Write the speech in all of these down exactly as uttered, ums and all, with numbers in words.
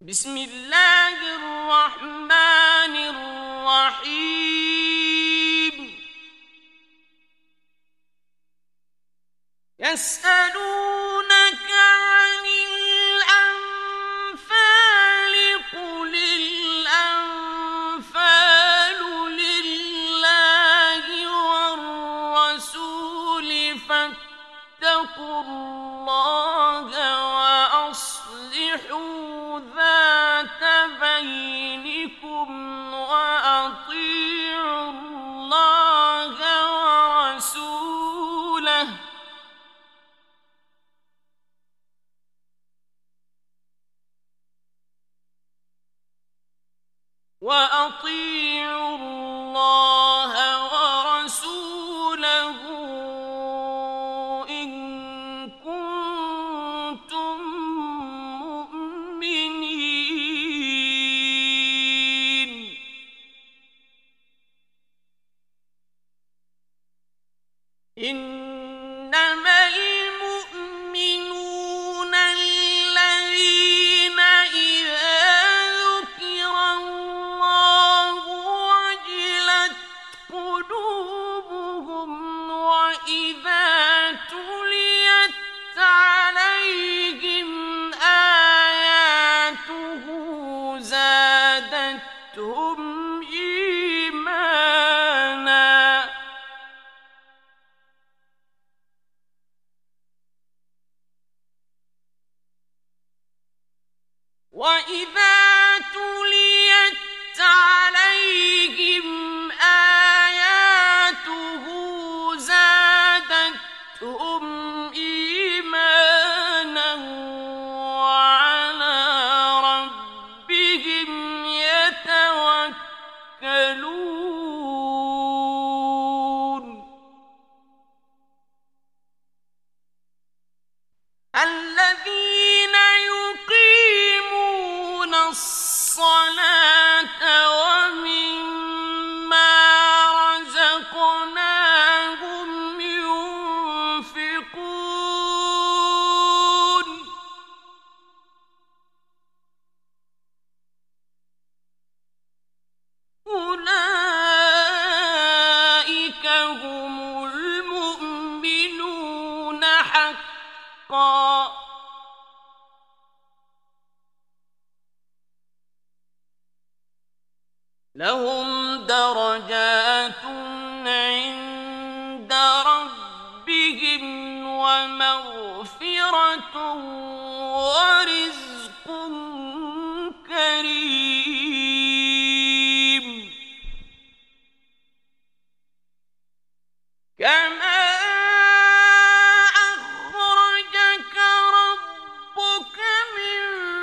بسم الله الرحمن الرحيم يسألونك عن الأنفال قل الأنفال لله والرسول فاتقوا الله وأصلحوا ذات بينكم وأطيعوا الله ورسوله وأطيعوا الله ورسوله إن كنتم مؤمنين. إنما المؤمنون الذين إذا ذكر الله وجلت قلوبهم وإذا تليت عليهم آياته زادتهم إيمانا وإذا تليت عليهم آياته زادتهم إيمانا وعلى ربهم يتوكلون. الذين يقيمون الصلاة ومما رزقناهم ينفقون. أولئك هم المؤمنون حقا. لهم درجات عند ربهم ومغفرة ورزق كريم. كما أخرجك ربك من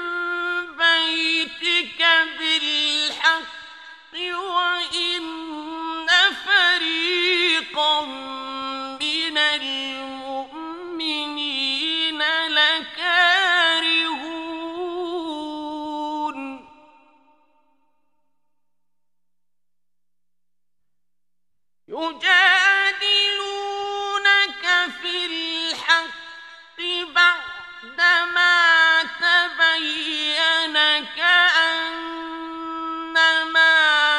بيتك بالحق وإن فريقا من المؤمنين لكارهون. يجادلونك في الحق بعدما تبين كأنما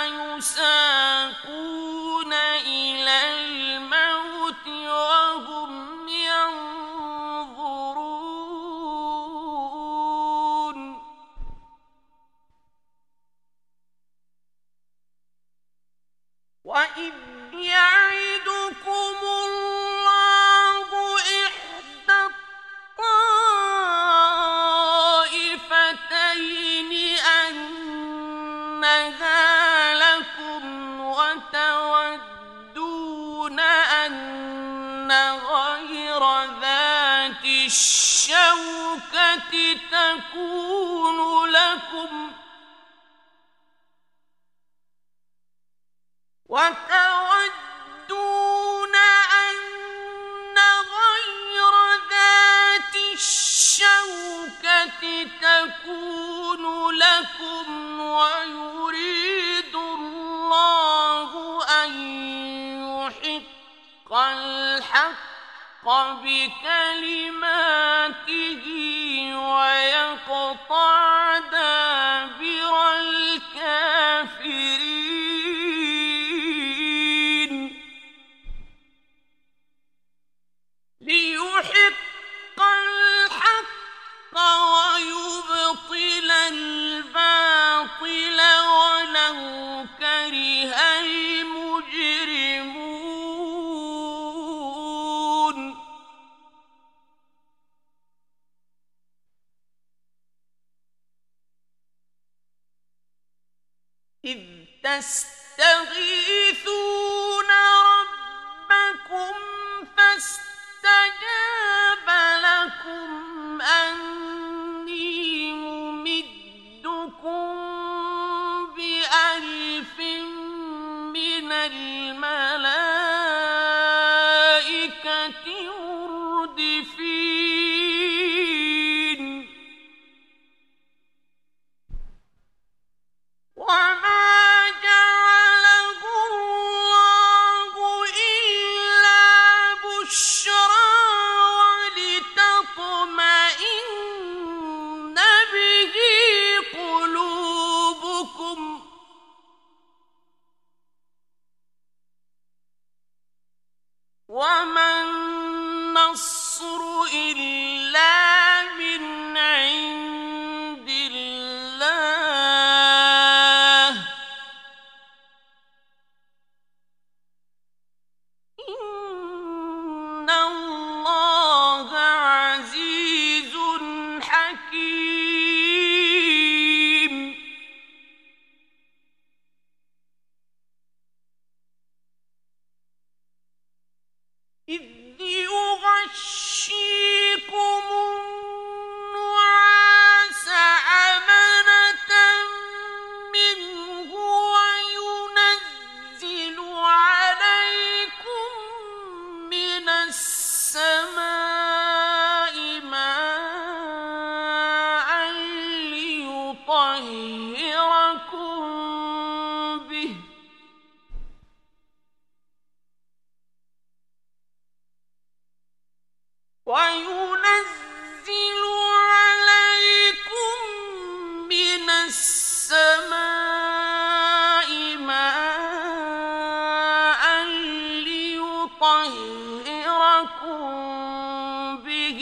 يساقون إلى الموت وهم ينظرون. وإذ يعدكم الله إحدى الطائفتين أنها لكم وتودون أن غير ذات الشوكة تكون لكم وتودون أن غير ذات الشوكة تكون لكم ويريد الله أن يحق الحق بكلماته ويقطع دابر إذ تستغيثون ربكم فاستجاب لكم أني ممدكم بألف من الملائكة مردفين وما جعله الله إلا بشرى ولتطمئن به قلوبكم وما النصر إلا من عند الله إن الله عزيز حكيم إذ يغشيكم النعاس أمنة منه وينزل عليكم من السماء ماء ليطهركم به وينزل عليكم من السماء ماء ليطهركم به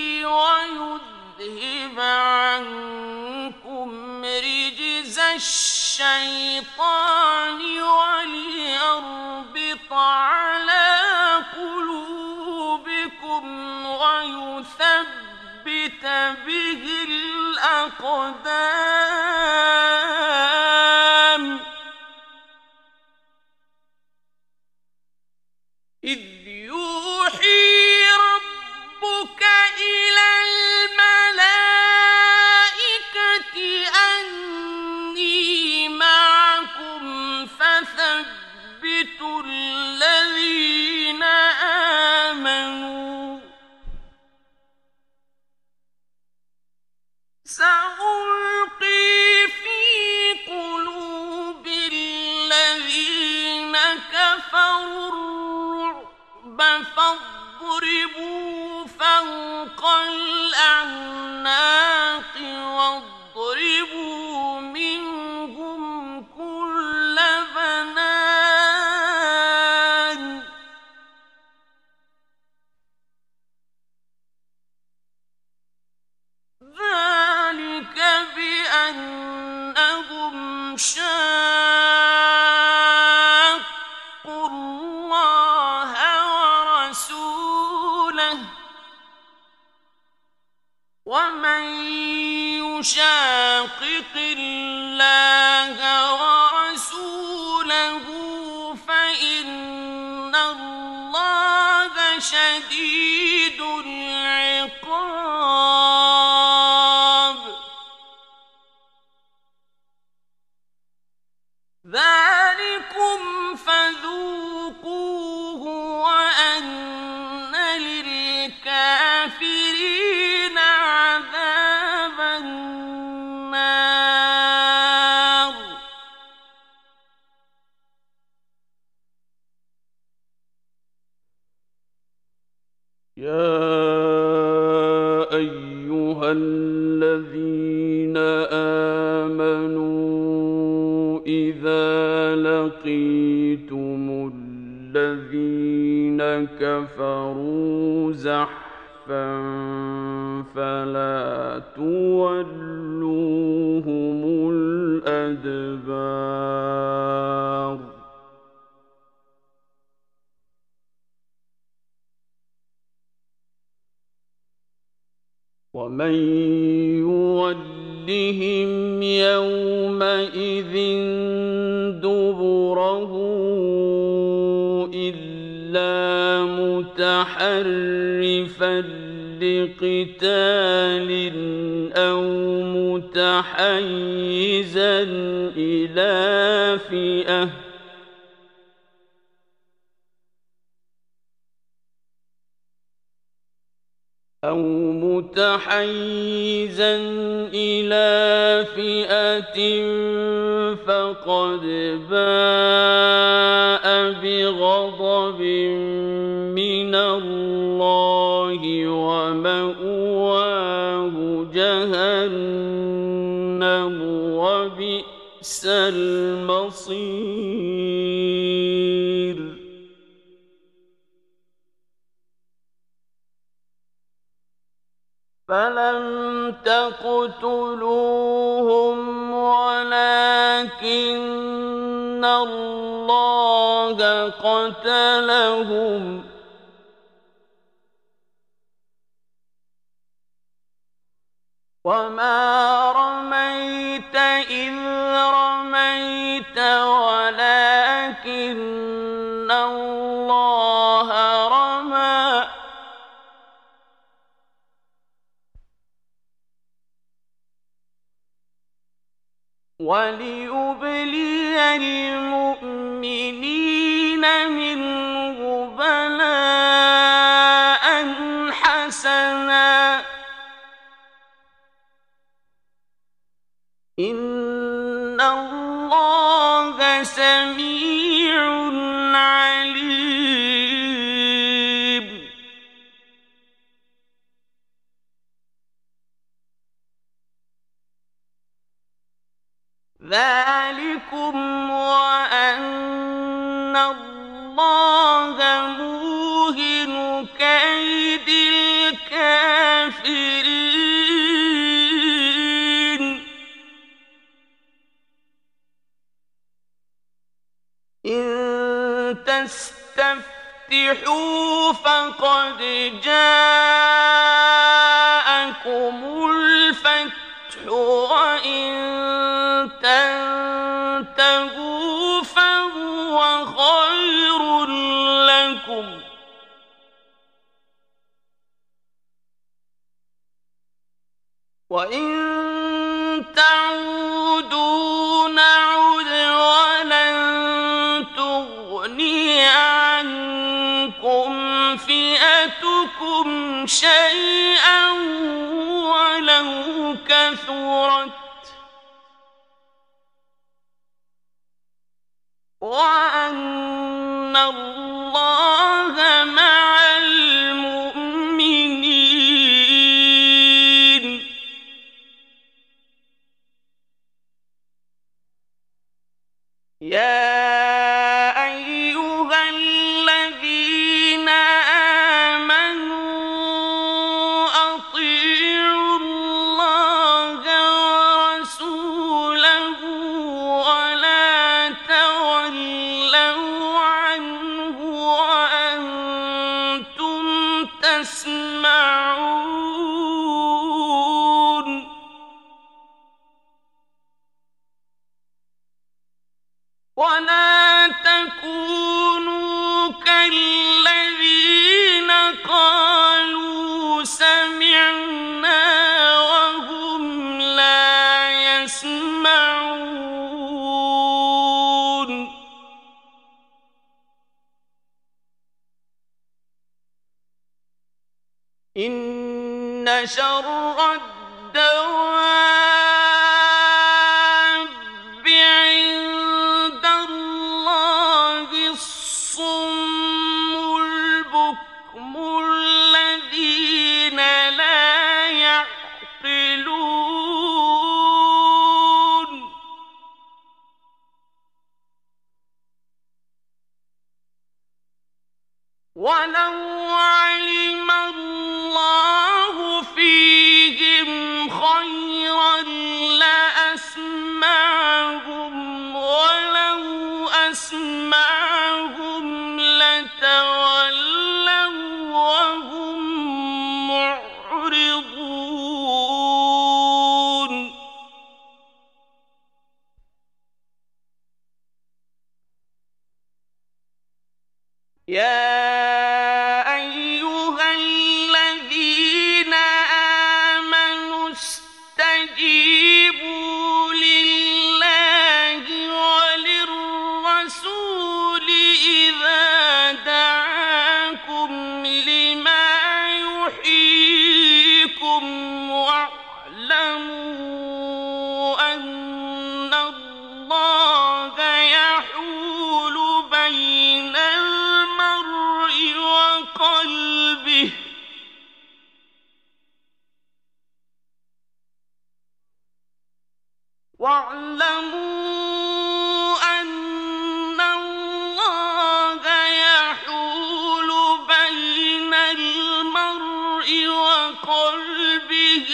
ويذهب عنكم رجز الشيطان وليربط على قلوبكم ويثبت به الأقدام إذ يوحي ربك إلى الملائكة أني معكم فثبتوا الذين آمنوا سألقي في قلوب الذين كفروا الرعب فاضربوا فوق الأعناق واضربوا منهم كل بنان ذلك بأنهم شاقوا الله ورسوله ومن يشاقق الله ورسوله فإن الله شديد العقاب ذلكم فذوقوه وأن للكافرين عذاب النار يا أيها الذين آمنوا إذا لقيتم الذين كفروا زحفا فلا تولوهم الأدبار ومن يولوهم لكلهم يومئذ دبره إلا متحرفا لقتال أو متحيزا إلى فئة أو متحيزا إلى فئة فقد باء بغضب من الله ومأواه جهنم وبئس المصير. فلم تقتلوهم ولكن الله قتلهم وما رميت إذ رميت ولكن الله رمى وليبلي المؤمنين منه بلاء حسنا إن الله سميع عليم. ذلكم وأن الله موهن كيد الكافرين. إن تستفتحوا فقد جاءكم الفتح وإن تنتهوا فهو خير لكم وإن تعودوا نعد ولن تغني عنكم فئتكم شيئا ولو كثرت وأن الله مع المؤمنين. يا أيها الذين آمنوا أطيعوا الله ورسوله ولا تولوا عنه وأنتم تسمعون. ولا تكونوا كالذين قالوا سمعنا وهم لا يسمعون. إن شر الدواب عند الله الصم البكم الذين لا يعقلون. ولو علم الله فيهم خيرا لأسمعهم ولو أسمعهم لتولوا وهم معرضون. يا أيها الذين آمنوا استجيبوا لله وللرسول إذا دعاكم لما يحييكم واعلموا أن الله يحول بين المرء وقلبه واعلموا أن الله يحول بين المرء وقلبه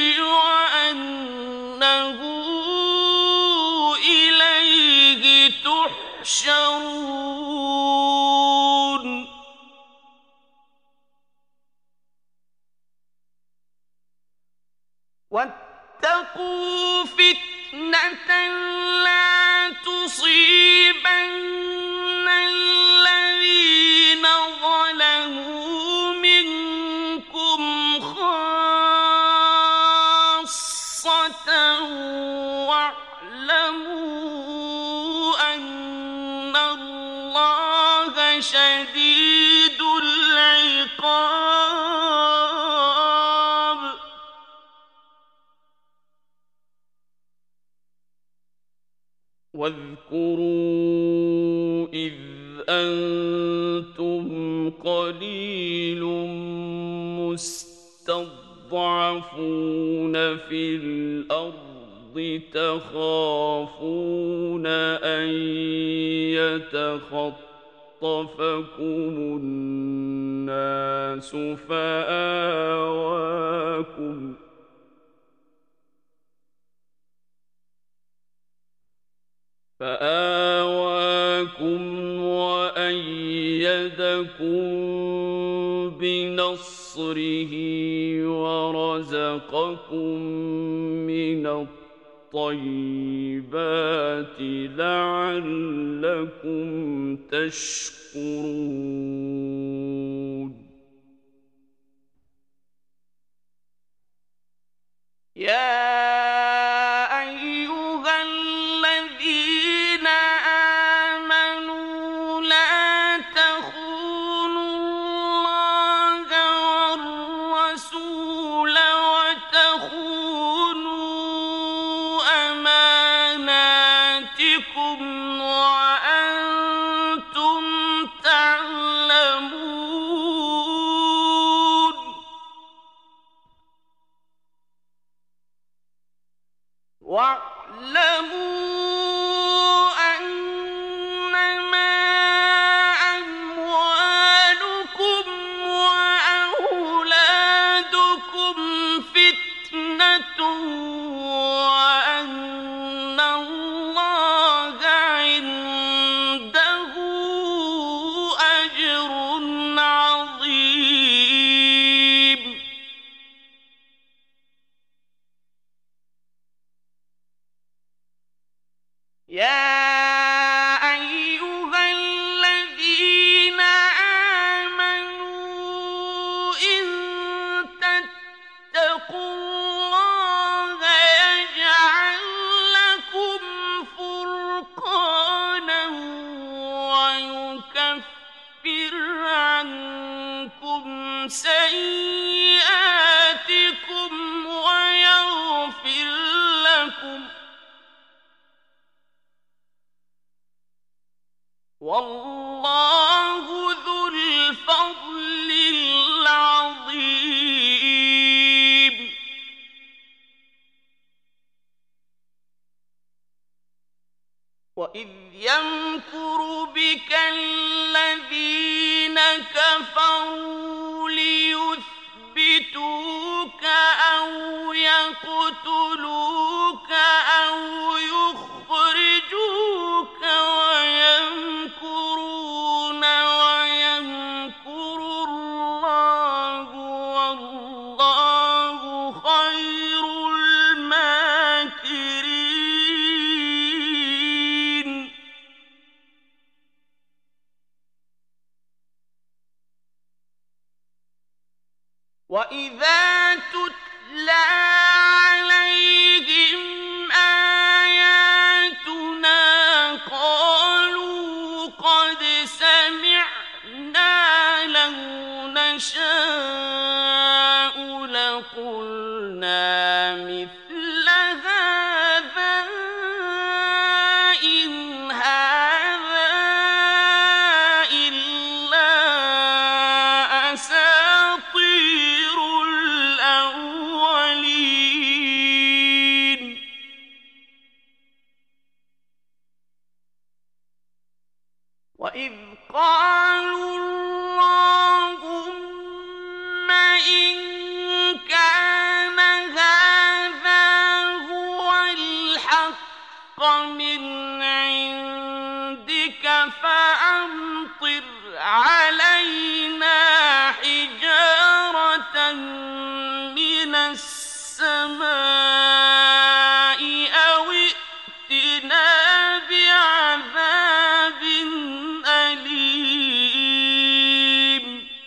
وأنه إليه تحشرون واتقوا فتنة لا تصيبن الذين ظلموا منكم خاصة واعلموا أن الله شديد العقاب واذكروا إذ أنتم قليل مستضعفون في الأرض تخافون أن يتخطفكم الناس فآواكم فآواكم وأيدكم بنصره ورزقكم من الطيبات لعلكم تشكرون يا واعلموا أنما أموالكم وأولادكم فتنة وأن الله عنده أجر عظيم يا أيها الذين آمنوا إن تتقوا الله يجعل لكم فرقانا ويكفر عنكم سيئاتكم ويغفر لكم والله ذو الفضل العظيم وإذ يمكر بك الذين كفروا ليثبتوك أو يقتلوك أو يخرجوك ويمكرون ويمكر الله والله خير الماكرين وإذ قالوا اللهم إن كان هذا هو الحق من عندك فأمطر علينا حجارة من السماء أو ائتنا بعذاب أليم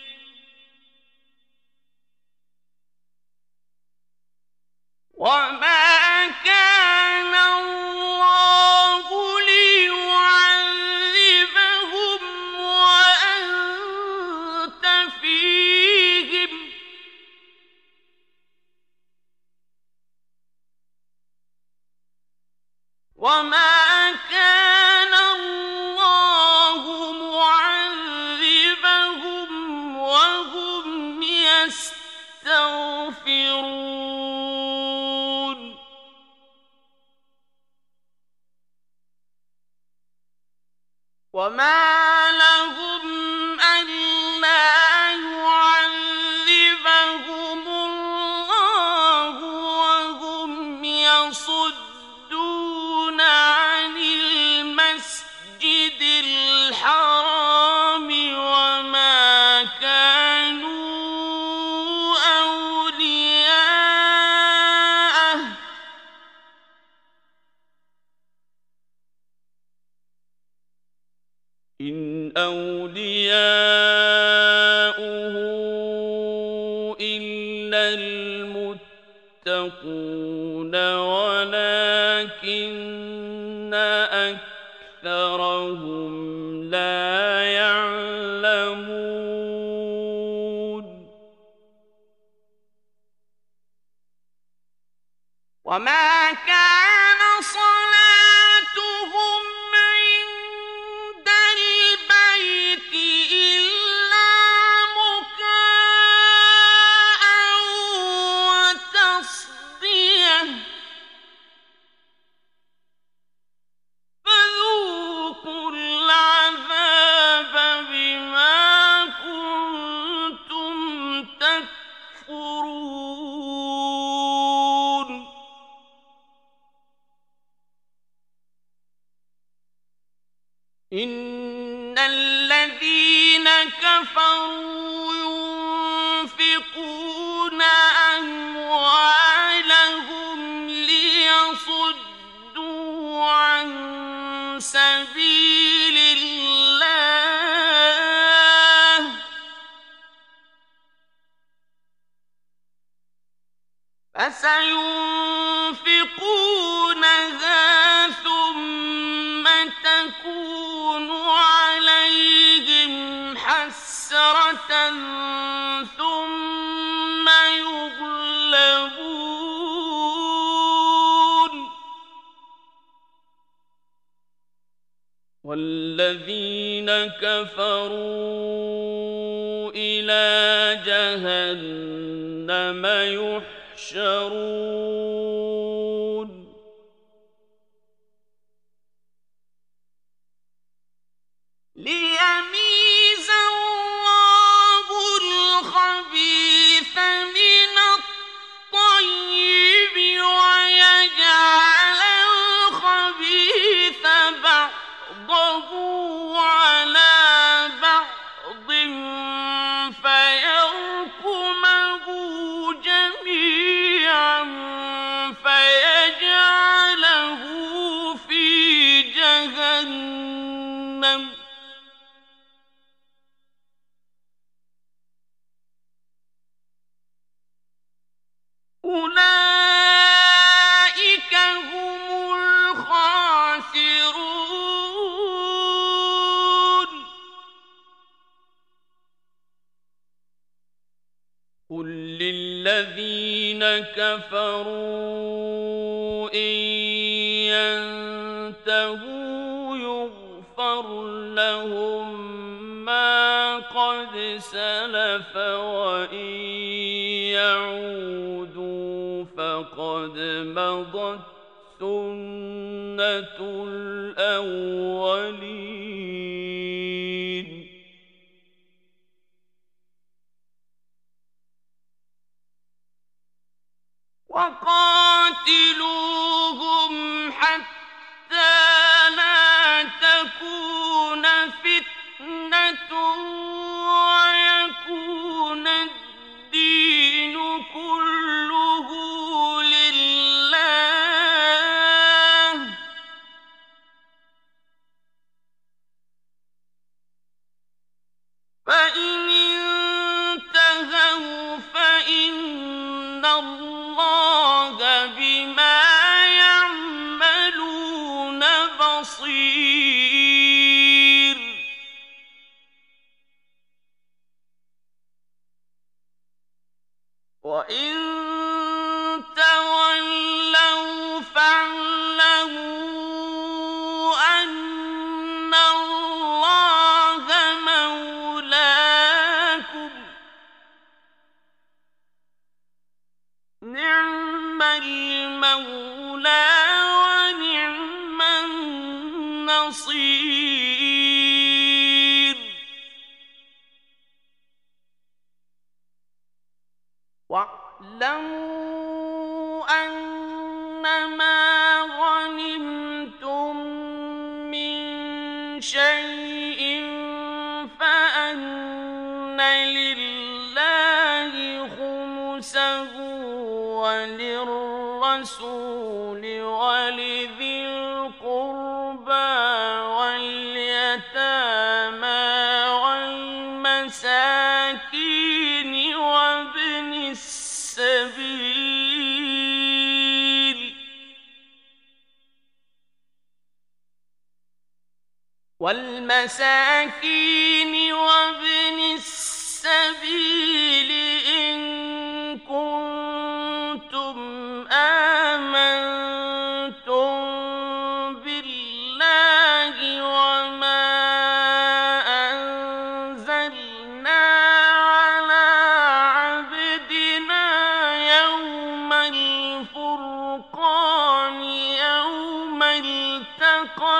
وما كان الله ليعذبهم وأنت فيهم وما كان الله معذبهم وهم يستغفرون وما لهم ألا يعذبهم الله وهم يصدون عن المسجد الحرام وما كانوا أولياءه إن أولياؤه إلا المتقون ولكن أكثرهم لا يعلمون وما كان صلاتهم عند البيت إلا مكاء وتصدية فذوقوا العذاب بما كنتم تكفرون إن الذين كفروا ينفقون أموالهم ليصدوا عن سبيل الله فسينفقونها ثم تكون عليهم حسرة ثم يغلبون والذين كفروا إلى جهنم يحشرون ليميز الله الخبيث من الطيب ويجعل الخبيث بعضه على بعض فيركمه جميعا فيجعله في جهنم أولئك هم الخاسرون قل للذين كفروا إن ينتهوا يغفر لهم ما قد سلف وإن يعودوا فقد مضت سنة سنة الأولين. وقاتلوهم حتى لا تكون فتنة ويكون الدين كله لله. فإن انتهوا فإن الله بما يعملون بصير. وإن تولوا فاعلموا أن الله مولاكم نعم المولى ونعم النصير. واعلموا أنما غنمتم من شيء فأن لله خمسه وللرسول ولذي القربى واليتامى والمساكين وابن السبيل والمساكين وابن السبيل إن كنتم آمنتم بالله وما أنزلنا على عبدنا يوم الفرقان يوم التقى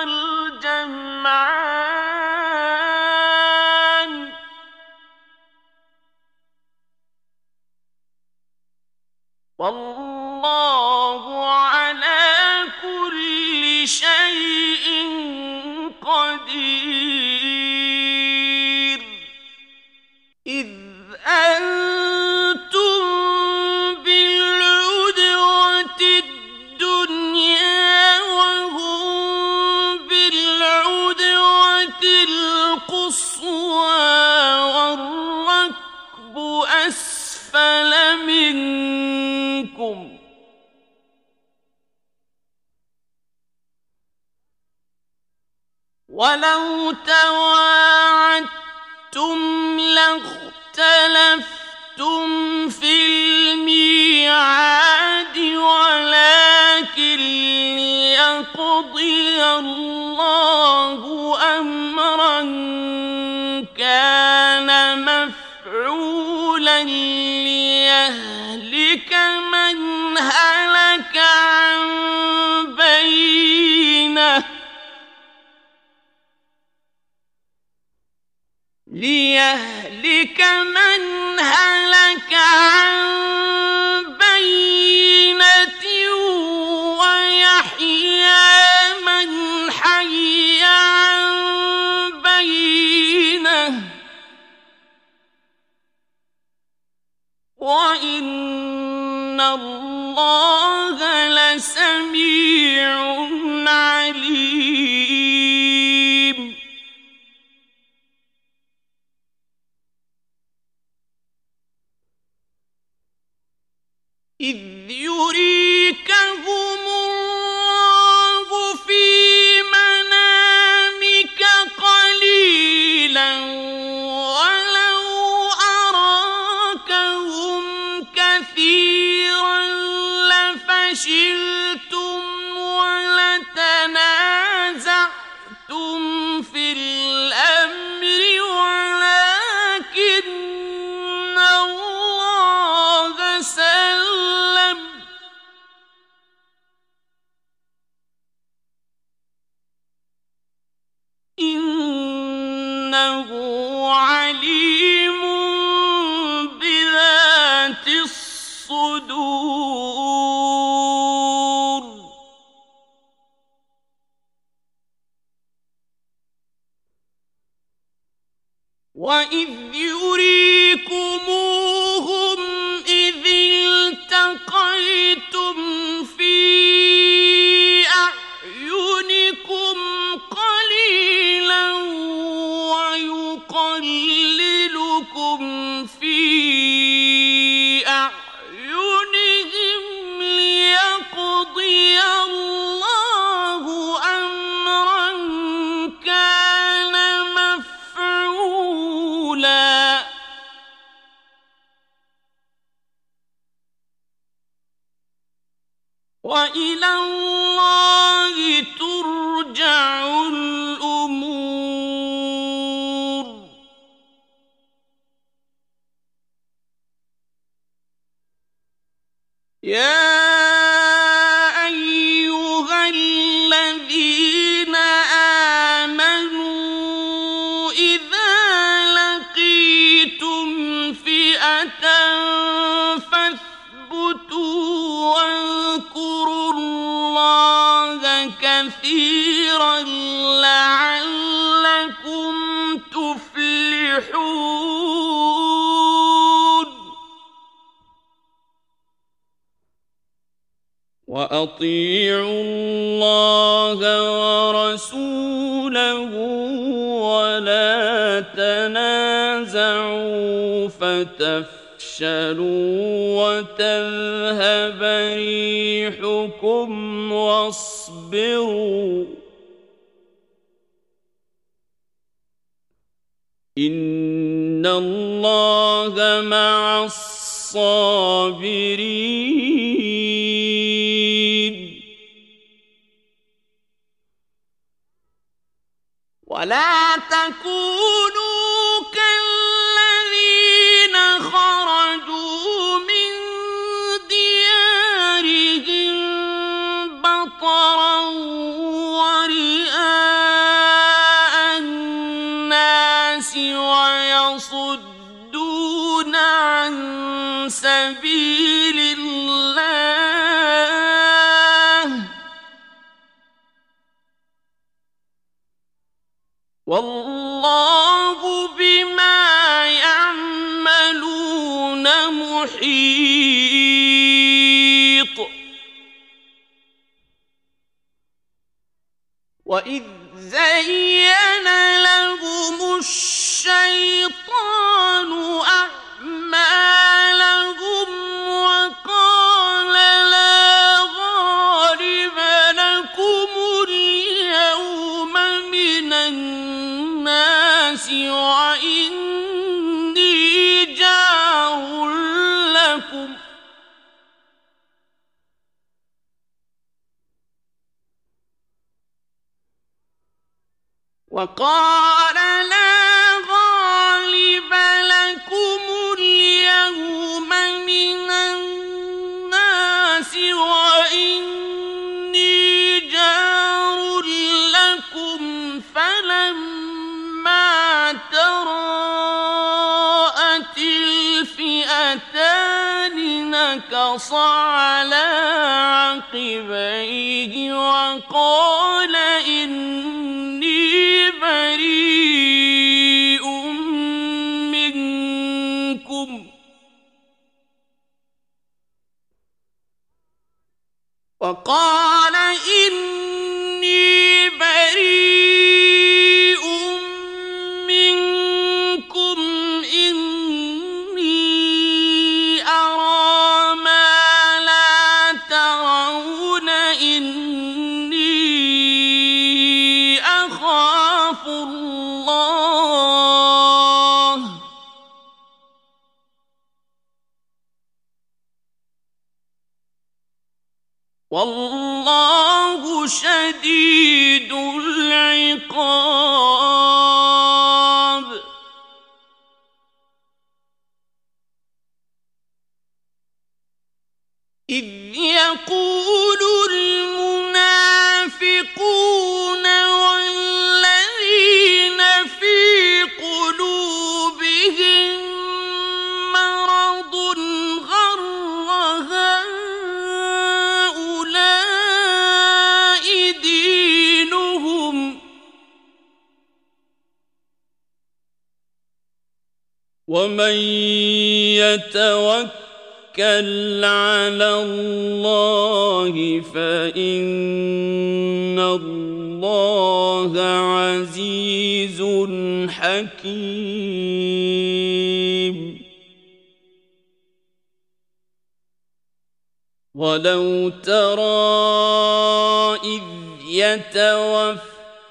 الجمعان والله على كل شيء قدير. إذ أنتم بالعدوة الدنيا وهم بالعدوة القصوى والركب أسفل منكم ولو تواعدتم لاختلفتم في الميعاد ولكن ليقضي الله أمرا كان مفعولا ليهلك من هلك عن بينه ليهلك من هلك عن بينة ويحيى من حي عن بينة وإن الله لسميع عليم. إذ يريكهم الله في منامك قليلا ولو أراكهم كثيرا لفشلتم ولتنازعتم في الأمر ولكن الله سلم إنه عليم بذات الصدور. وإذ يريكموهم إذ التقيتم في أعينكم قليلا ويقللكم في أعينهم ليقضي الله أمرا كان مفعولا وإلى الله ترجع الأمور يا أيها الذين آمنوا إذا لقيتم فئة فاثبتوا واذكروا الله كثيرا لعلكم تفلحون وأطيعوا الله ورسوله ولا تنازعوا فتفشلوا وتذهب ريحكم واصبروا إن الله مع الصابرين ولا تكونوا كالذين خرجوا من ديارهم بطرا ورئاء الناس ويصدون عن سبيل الله والله بما يعملون محيط وإذ زين لهم الشيطان أعمالهم وقال لا غالب لكم اليوم من الناس وإني جار لكم وقال لا غالب لكم اليوم من الناس وإني جار لكم فلما تراءت الفئتان نكص على عقبيه وقال إني بريء منكم وقال إني بريء منكم إني أرى ما لا ترون إني أخاف الله والله شديد العقاب إذ يقول المنافقون والذين في قلوبهم مرض غر هؤلاء دينهم ومن يتوكل على الله فإن الله عزيز حكيم. ولو ترى إذ يتوفى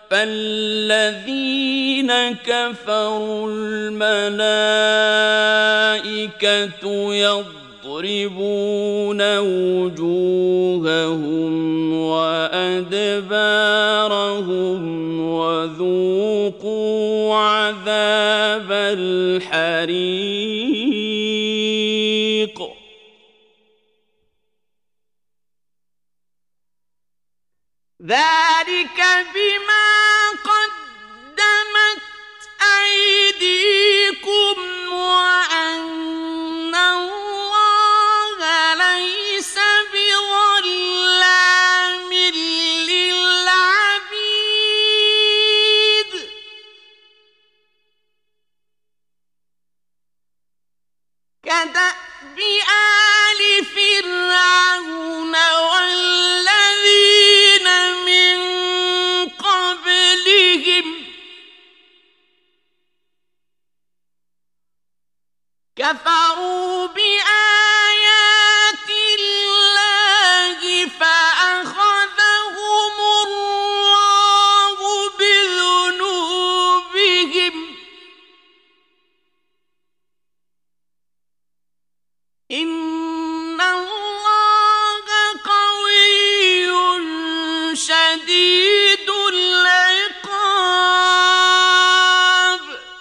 فالذين كفروا الملائكة يضربون وجوههم وأدبارهم وذوقوا عذاب الحريق. ذلك بما قدمت أيديكم وأن الله ليس بظلام للعبيد. كدأب آل فرعون والذين من قبلهم كفروا بآيات الله فأخذهم الله بذنوبهم إن الله قوي شديد العقاب.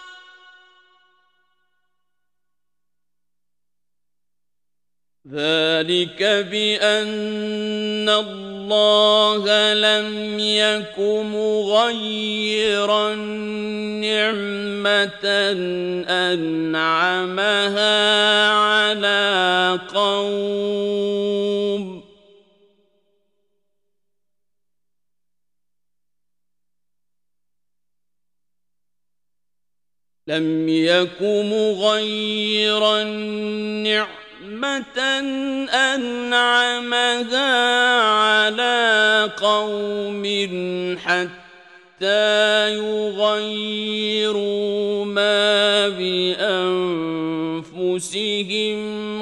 ذلك بأن الله لم يك مغيرا نعمة أنعمها على قوم لم يك مغيرا نعمة أنعمها على قوم حتى يغيروا ما بأنفسهم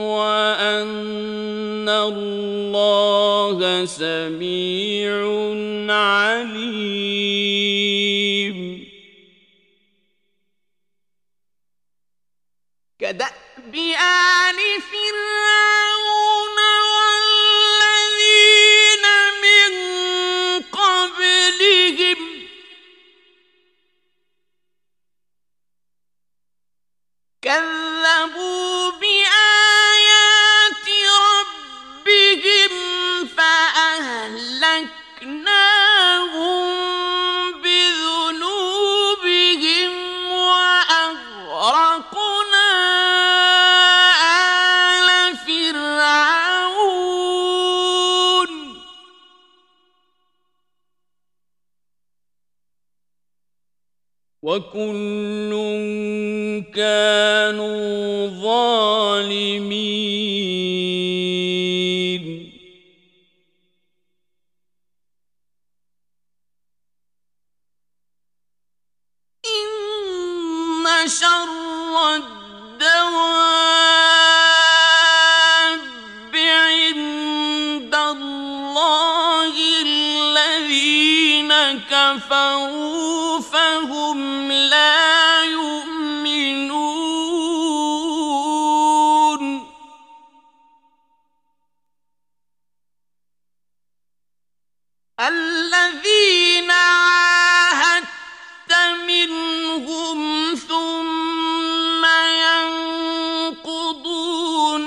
وأن الله سميع عليم. كدأب آل فرعون والذين من قبلهم كذبوا بآيات ربهم فأهلكناهم بذنوبهم وأغرقنا آل فرعون وكل كانوا ظالمين. إن شر الدواب عند الله الذين كفروا فهم لا يؤمنون. الذين عاهدت منهم ثم ينقضون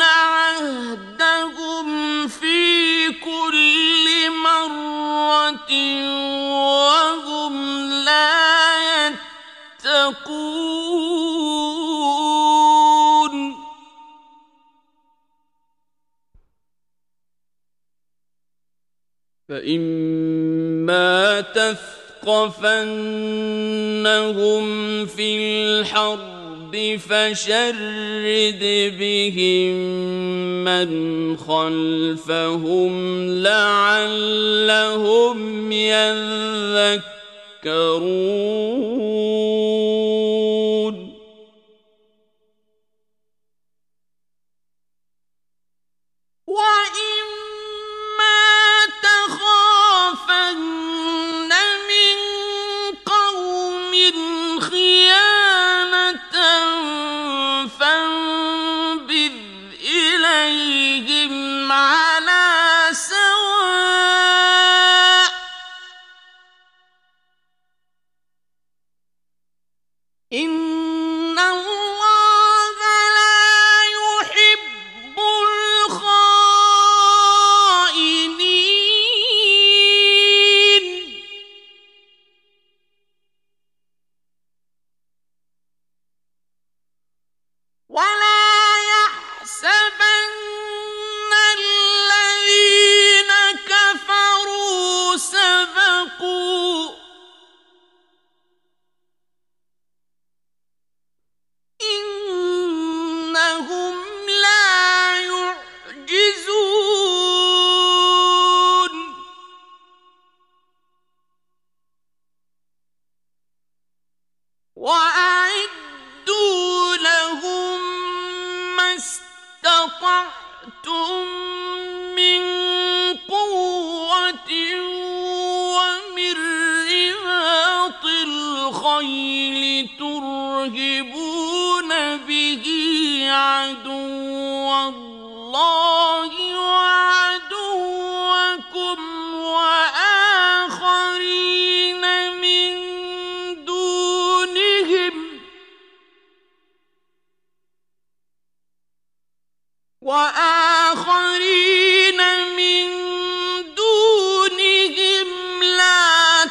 عهدهم في كل مرة وهم لا يتقون. فإما تثقفنهم في الحرب فشرد بهم من خلفهم لعلهم يذكرون وإما تخافن من قوم خيانة فانبذ إليهم على سواء إن الله لا يحب الخائنين ولا يحسبن الذين كفروا سبقوا إنهم لا يعجزون وأعدوا لهم ما استطعتم من قوة ومن رباط الخيل ترهبون به عدو الله وعدوكم وآخرين من دونهم وآخرين من دونهم لا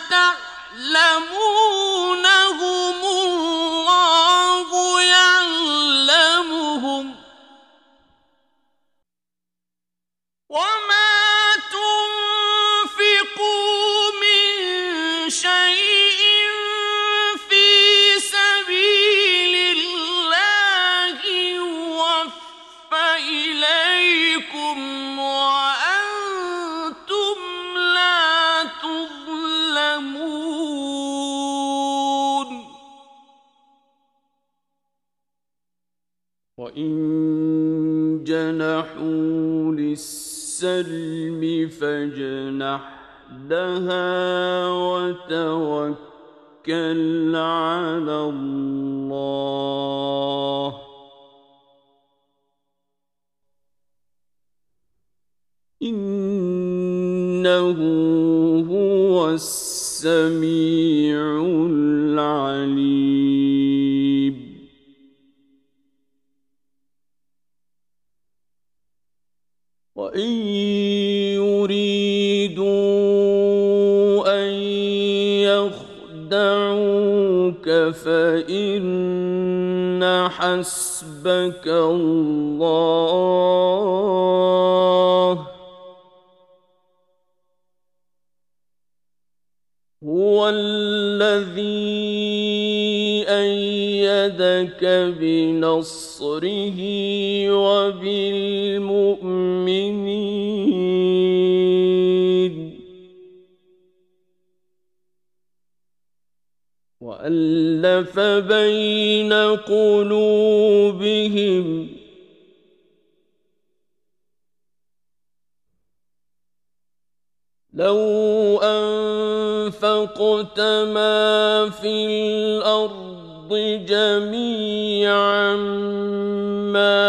تعلمونهم الله يعلمهم وما تنفقوا من شيء في سبيل الله يوفى إليكم وأنتم لا تظلمون وإن جنحوا للسلم فاجنح لها وتوكل على الله إنه هو السميع العليم وإن يريدوا أن يخدعوك فإن حسبك الله هو الذي أيدك بنصره وبالمؤمنين وألف بين قلوبهم لو أنفقت ما في الأرض جميعا ما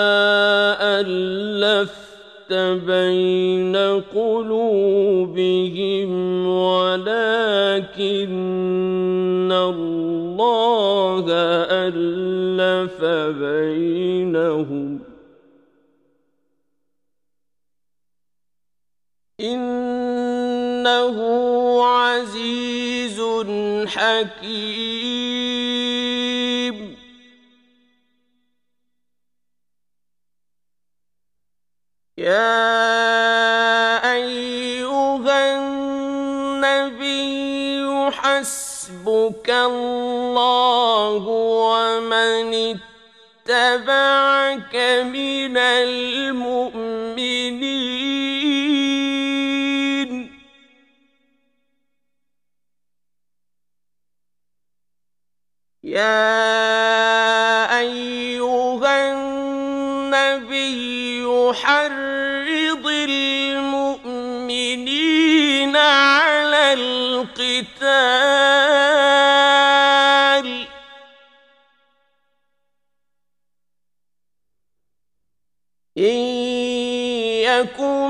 ألفت بين قلوبهم ولكن الله ألف بينهم إنه عزيز حكيم يا أيها النبي حسبك الله ومن اتبعك من المؤمنين يا أيها النبي حرض المؤمنين على القتال إن يكن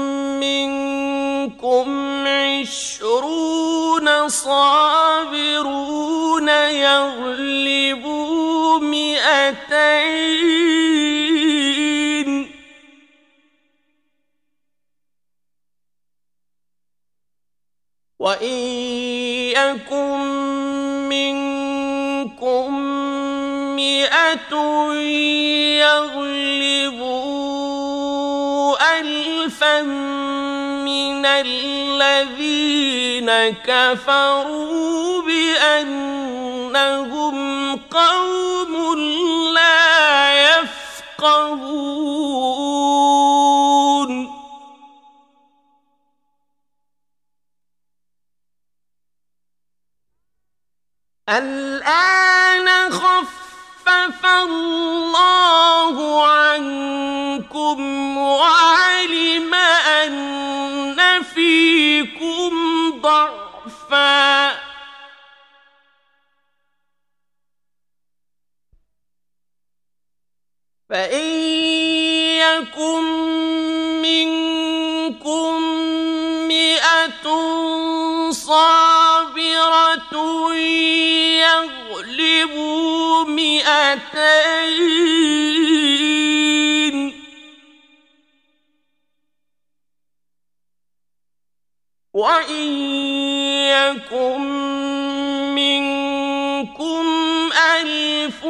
منكم عشرون صابرون يغلبوا مئتين وإن يكن منكم مئة يغلبوا ألفا من الذين كفروا بأنهم قوم لا يفقهون الآن خفف الله عنكم وعلم أن فيكم ضعفا فإن يكن منكم مئة صابرة يغلبوا مئتين وإن يكن منكم ألف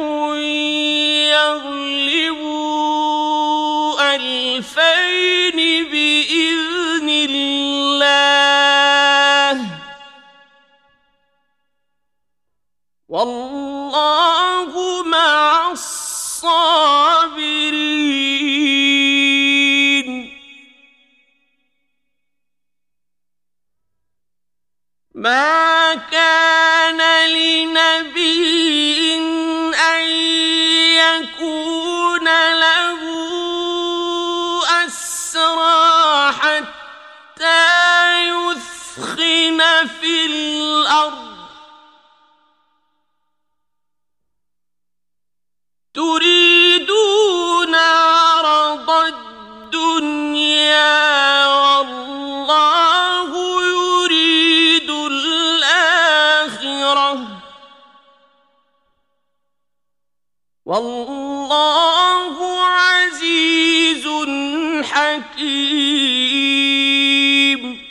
يغلبوا ألفين بإذن الله والله مع الصابرين ما كان لنبي أن يكون له أسرى حتى يثخن في الأرض تريدون عرض الدنيا والله يريد الآخرة والله عزيز حكيم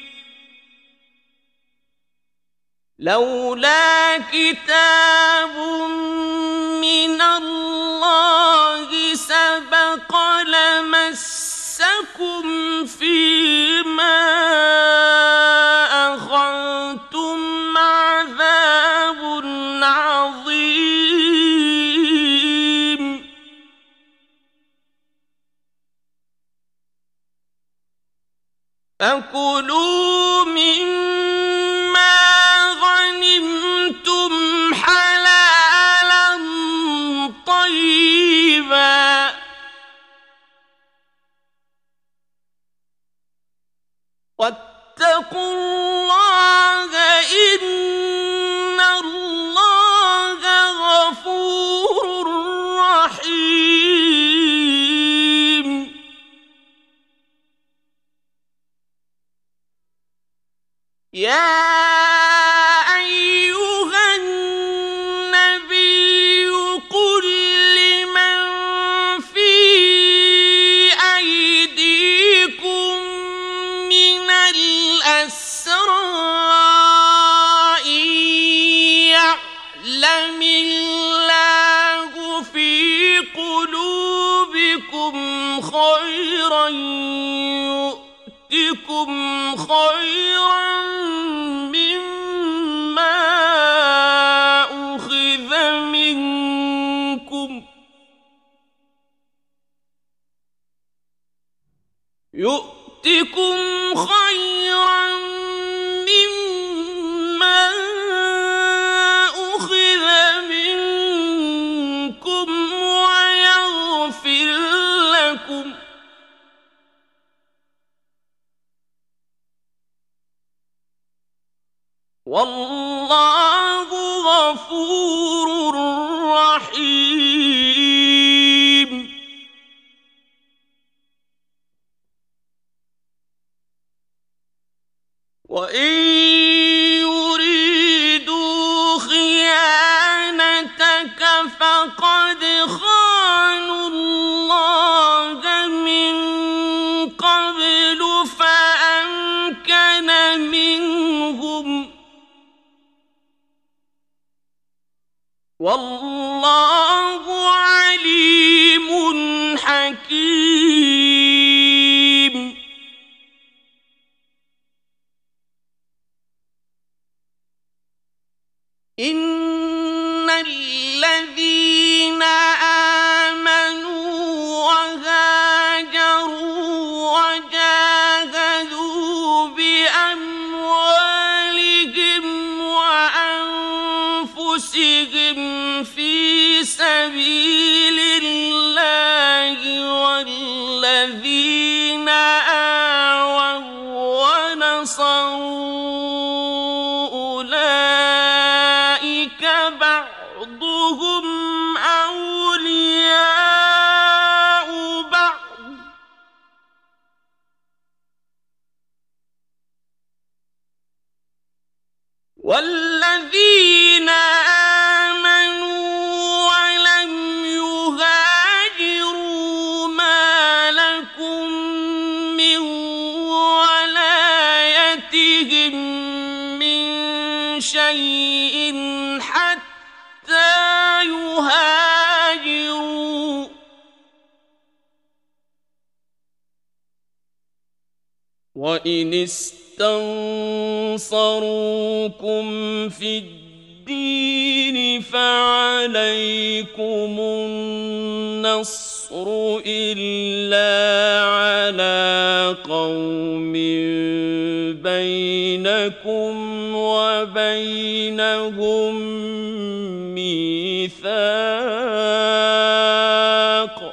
لولا كتاب من الله سبق لمسكم فيما أخذتم عذاب عظيم فكلوا مما غنمتم حلالا طيبا واتقوا الله إن الله غفور رحيم يا أيها النبي قل لمن في أيديكم من الأسرى إن يعلم الله في قلوبكم خيرا يؤتكم خيرا مما والله غفور رحيم. وإن يريدوا خيانتك فقد خانوا الله من قبل فأمكن منهم والله عليم حكيم. إن الذين آمنوا وهاجروا وجاهدوا بأموالهم وأنفسهم في سبيل الله والذين آووا ونصروا أولئك بعضهم أولياء بعض والذين آمنوا ولم يهاجروا ما لكم من ولايتهم من شيء حتى يهاجروا وإن استنصروكم في الدين فعليكم النصر إلا على قوم بينكم وبينهم ميثاق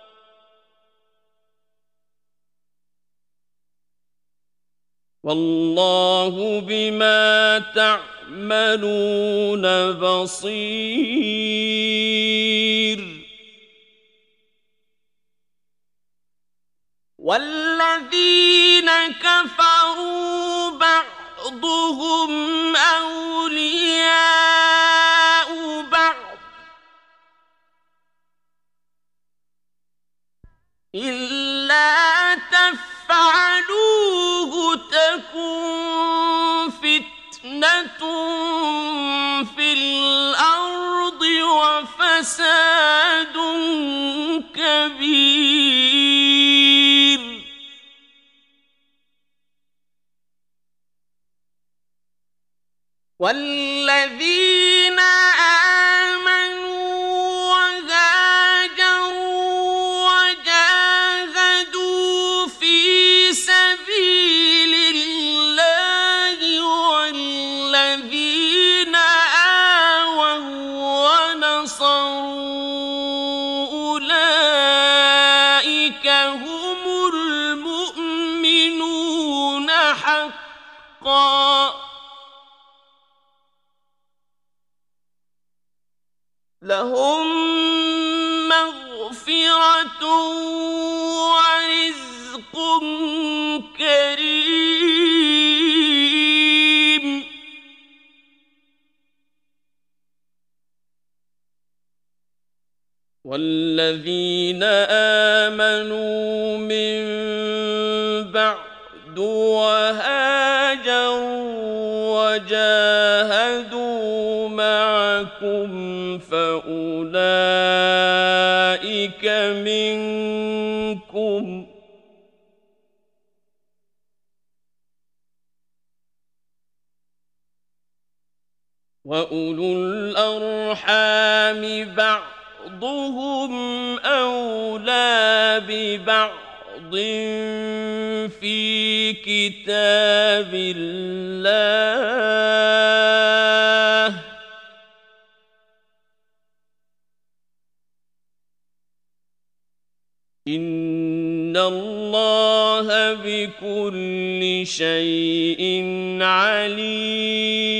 والله بما تعملون بصير. والذين كفروا بعضهم أولياء بعض إلا تفعلوه تكن فتنة في الأرض وفساد كبير. والذين آمنوا وهاجروا وجاهدوا في سبيل الله والذين آووا ونصروا أولئك هم المؤمنون حقا لهم مغفرة ورزق كريم. والذين آمنوا من بعد وهاجروا وجاهدوا معكم فأولئك منكم وأولو الأرحام بعضهم أولى ببعض في كتاب الله إن الله بكل شيء عليم.